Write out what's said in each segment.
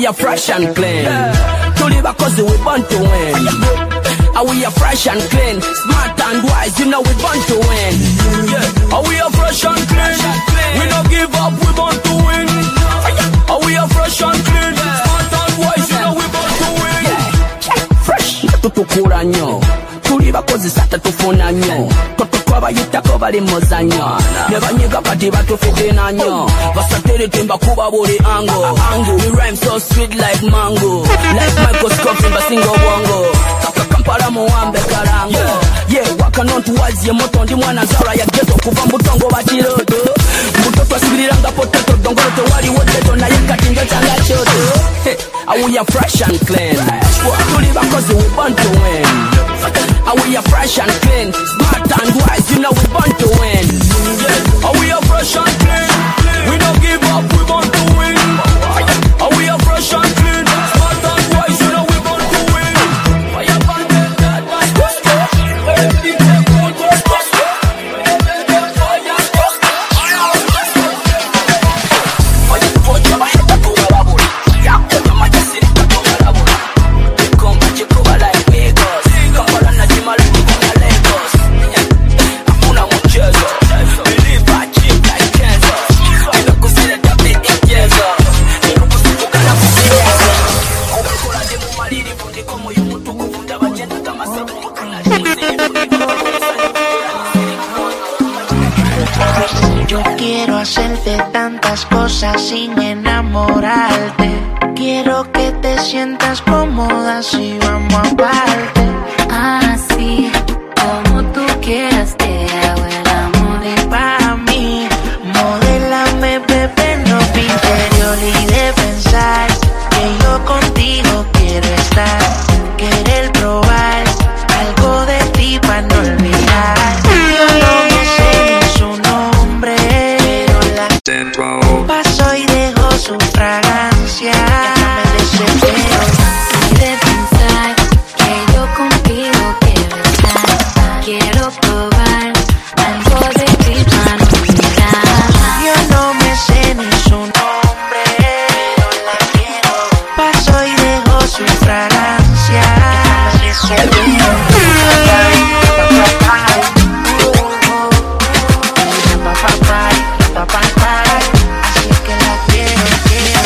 we are fresh and clean. To live cause we born to win. We are fresh and clean, smart and wise, you know we born to win. We are fresh and clean, we don't give up, we born to win. We are fresh and clean, smart and wise, you know we born to win. Fresh, tutukura nyo, tuliba kozi sata tufuna nyo. Totokwaba yitako bali mozanyo, nebanyiga kati batufitina nyo. Basatiri timba kuba buri ango. We rhyme so sweet like mango, like microscope in basingo bongo. Kampala muambe karango. Waka nontu wazi ya moto ndi mwana zara ya geto kuva mbutongo bachirodo. Mbutoto asibiranga potato dongoroto wali woteto na yekati njotanga choto. We are fresh and clean. Tuliba cause we born to win. We are fresh and clean, smart and wise, you know we born to win. We are fresh and clean, we don't give up, we born to win. We are fresh and clean, smart and wise, you know we born to win. Yo quiero hacerte tantas cosas sin enamorarte. Quiero que te sientas cómoda si vamos aparte. Así como tú quieras te hago el amor. Y para mí, modélame, bebé, ropa interior y de pensar que yo contigo quiero estar. Querer probar algo de ti para no olvidar. Yo no me sé ni su nombre, pero la paso y dejo su fragancia. Me desespero Y de pensar que yo contigo quiero estar. Quiero probar algo de ti para no olvidar. Yo no me sé ni su nombre, pero la quiero. Paso y dejo su fragancia. Me desespero. Así que la quiero, quiero.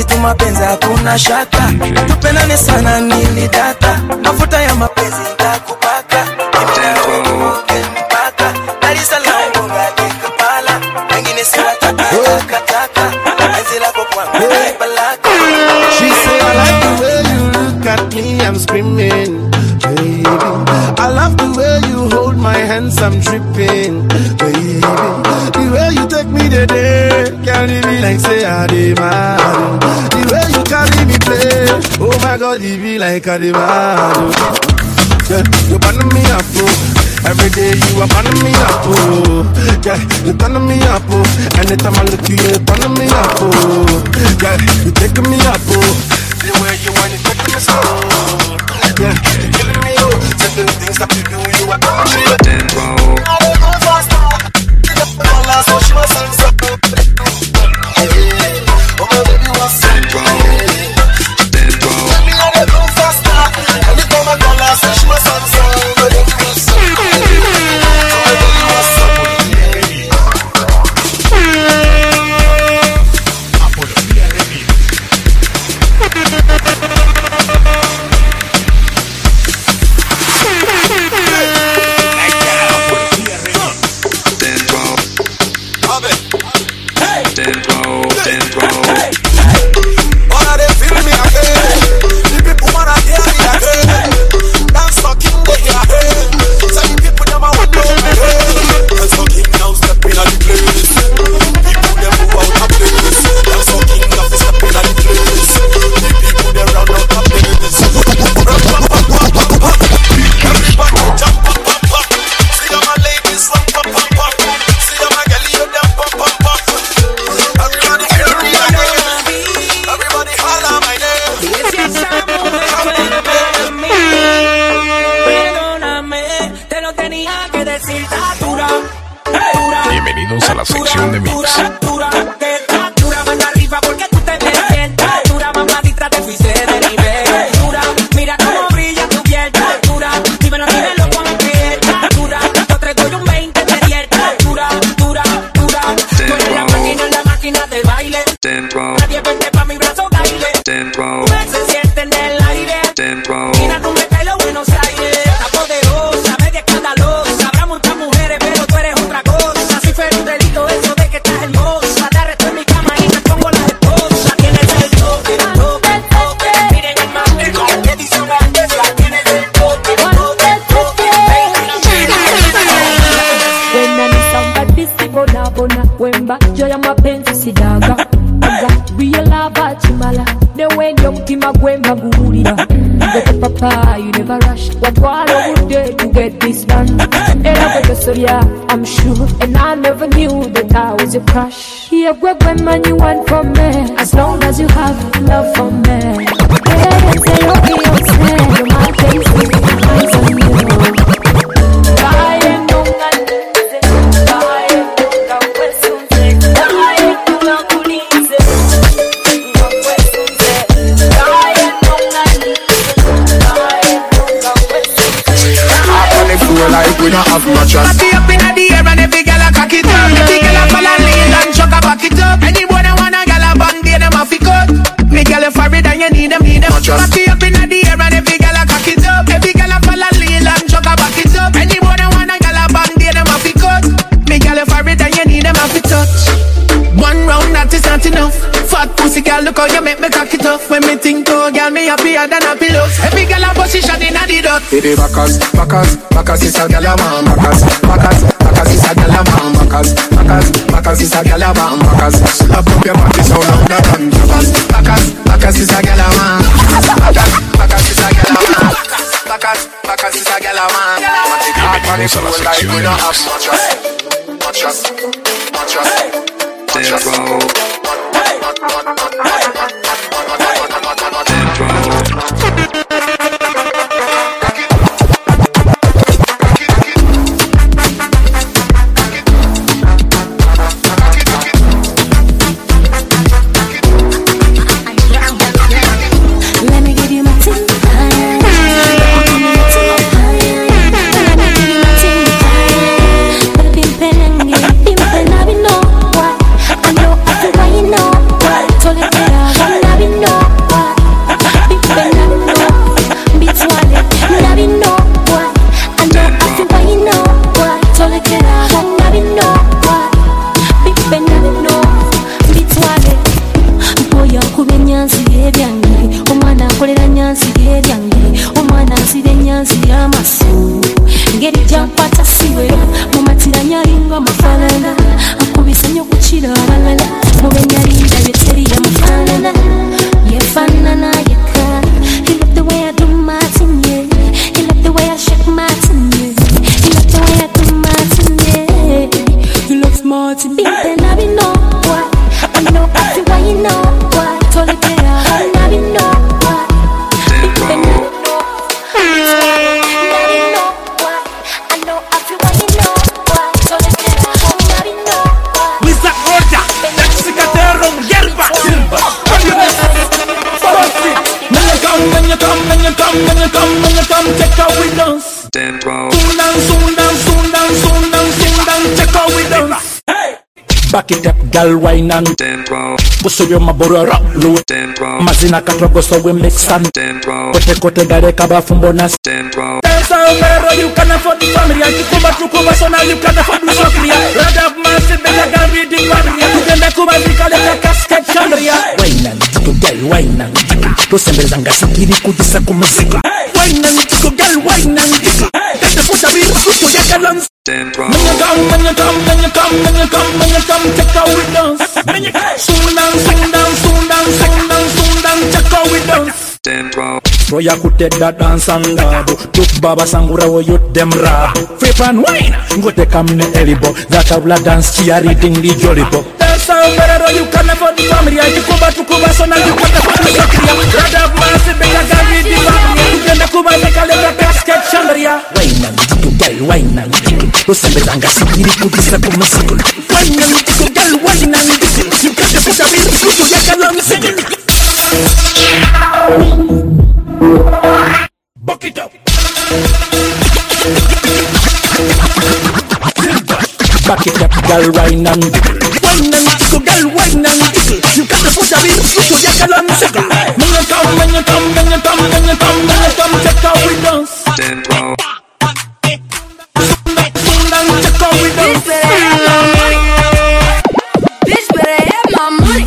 kitu mapenzi hakuna shaka. Tupendane sana nilidata, mafuta ya mapenzi nitakupaka. Mpaka Dar es Salaam ngati Kampala, wengine si watakataka. Enzi lako kwangu balaka. She say I like the way you look at me, I'm screaming, baby. I love the way you hold my hands, I'm dripping, baby. The way you take me today, carry me like say I did mad. The way you carry me play, oh my God, it be like I did mad. Yeah, you burn me up, oh. Every day you are burning me up, oh. Yeah, you turn me up, oh. Anytime I look at you, you turn me up, oh. Yeah, you taking me up, oh. The way you want it, taking me slow. Yeah, you killing me, oh. Certain things that you do, you are doing me. I don't go faster. All I saw, she was so. Oh my baby was so. Let me let it go faster. Anytime I call her, say she was so. Bienvenidos a la sección de mix. Papa, you never rush. What all I would do to get this done? And I got so yeah, I'm sure. And I never knew that I was your crush. Yeah, what man you want from me? As long as you have love for me. Yeah, say okay, I'm saying my face is on you. We don't have much as party up in the air and every girl a cock it up. Every girl a fall and lean and chuck a back it up. Anyone that wanna girl a bang day them a fi cut. Me girl a forward and you need them. Party up in the air and every girl a cock it up. Every girl a fall and lean and chuck a back it up. Anyone that wanna girl a bang day them a fi cut. Me girl a forward and you need them a fi touch. One round that is not enough. Fat pussy girl, look how you make me cock it up. When me think oh girl, me happier than a pillow. Every girl a position in a the dot. Baby backers, backers, backers is a girl a man. Backers, backers, backers is a girl a man. Backers, backers, backers is a girl a man. Backers, slap up your body so loud that can backers, backers, backers is a girl a man. Backers, backers is a girl a man. Backers, backers is a girl a man. Bienvenidos a la sección de I know I Back it up, gal, wine and Puso yo maboro rock low Mazina katrogo so we mix and Kote kote gare kaba fumbonas Dance out there, you can afford the family And you come so now you can afford the sofria Rad up massive, better gal read the barrier You can make Cuba Rica, let the casket chandria Wine and tico, gal, wine and tico To sembe zanga sikiri kudisa kumazika Wine and tico, gal, wine and tico Kete puta biru, suko ya kalans When you come, check out with us. Soon down, check out with us. Roya kute da dance and dabo. Tuk baba sangura wo yut dem rap. Flip and wine, go te kamne elibo. That abla dance chia reading the jollibo. That's how better you can afford the family. I to Cuba so now you can afford the soccer. Rad up massive, better gal read the family. You can Cuba make a little casket chandria. Wine and tico, gal, wine and tico. To sembe zanga sikiri kudisa kumasiku. Wine and tico, gal, wine and tico. You can afford the bill, suko ya kalans. Buck it up. Back it up, gal, wine and tickle. Wine and tickle, gal, wine and tickle. You got to put a bit of suko ya kalans. When you come, check out with us. Check out with us. Bitch better have my money.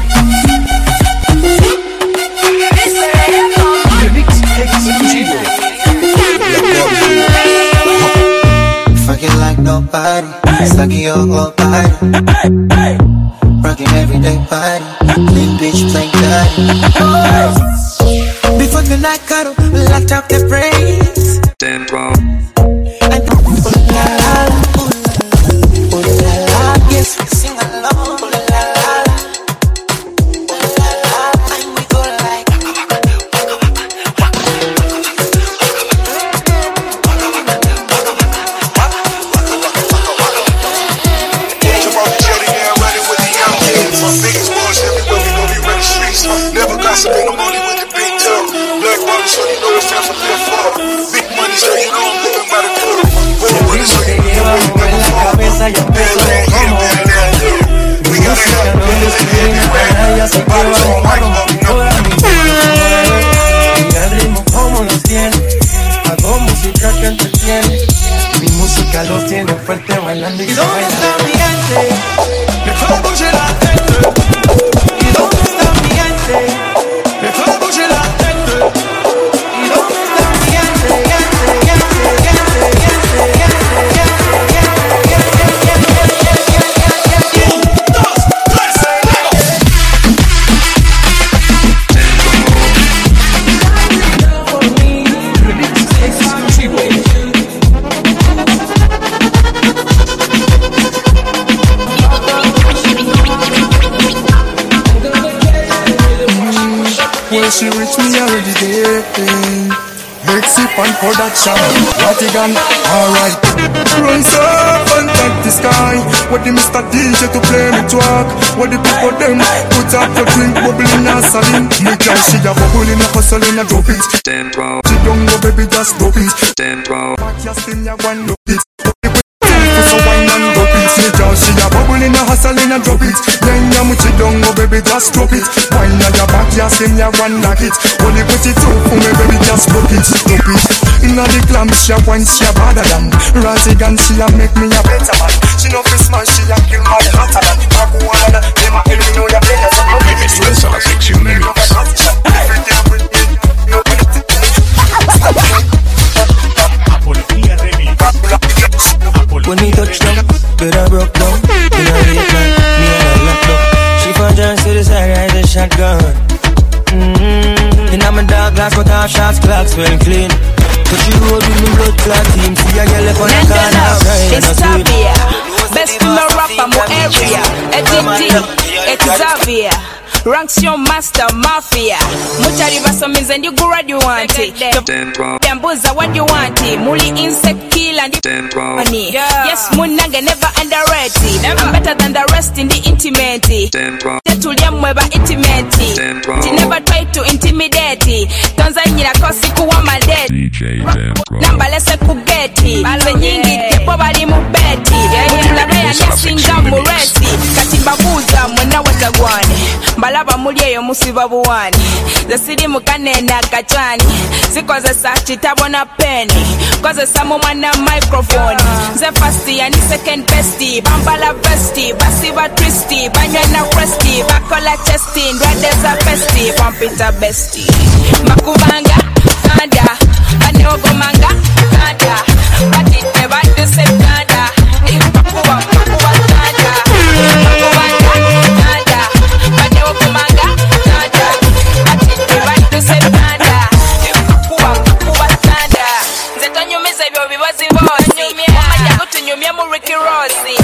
Fucking like nobody, sucking your whole body. Rocking everyday body, clean bitch playing daddy. Before the night cuddle, locked up the brains. And ooh la la, yes we sing along. Ooh la la, and we go like. Never gossiping, I'm only with the big talk. Black money, so you know it's time to live for. Big money, so you know I'm living by the club. Bull money, so you know I'm living for. We gotta help business in everywhere. Bottles on white, Y el ritmo como los tiene, hago música que entretiene. Mi música los tiene fuerte bailando y se baila. ¿Y dónde está mi gente? Que todo bouge la tête. ¿Y dónde está mi gente? Que todo bouge la tête. ¿Y dónde está mi gente? Well, she reached me already there. Big sip and production, Ratigan, alright. Runs up and touch the sky. What the Mr. DJ to play me track. What the people them put up for drink, bubbling and saline. Me girl, she a bubbling, a hustling, a drop it. She don't go baby, just drop it. Back your skin, ya one drop it. So wine and drop it. Me girl, she a bubbling, a hustling, a drop it. Then ya much don't go baby, just drop it. Wine on your back, your skin, ya one knock it. Only put it through for me baby, just drop it, drop it. Inna the clam, she a wine, she a badder than Ratigan, she a make me a better man. She no fist man, she a kill my hotter than Maguana, them a help me know ya better. Bienvenidos a la sección de mix. When me touch down, but I broke down. In a late night, me and her locked up. She found John to the side, I had a shotgun. In my dark glass, cut off shots, clocks well clean. But she rolled with me blood clot team. See a girl up on the corner, crying and a sweet. Best in the rap, I'm more area. It's Xavier. Ranks your master mafia. Muchari basomize ndi gura do you want it? Dambuza what you want it? Muli insect kill and money. Yes, munanga never underrated. I'm better than the rest in the intimate. Tetulia mweba intimate. She never try to intimidate. Tanzania kosi kuwa madeti. Namba lese kugeti. Ze nyingi tepo bali mubeti. Mutulabea nyasinga mureti. Katimbabuza mwena watagwane. Mbalaba mulieyo musiba buwani. Ze siri mukane na kachani. Zikoze sa chitabona peni. Koze samu mwana microphone. Ze fasti ya ni second bestie. Bambala vesti. Basiba twisty. Banywa na resty. Bakola chesty. Ndwadeza bestie. Pampita bestie. Makubanga. Kanda. Banyogo manga. Kanda. Batite batu se kanda. Ipakuwa kanda. Makubanga. Kanda. Banyogo manga. Kanda. Batite batu se kanda. Ipakuwa kanda. Zeto nyumiza vyo vivazi vosi. Mama jago tunyumia mu Ricky Rossi.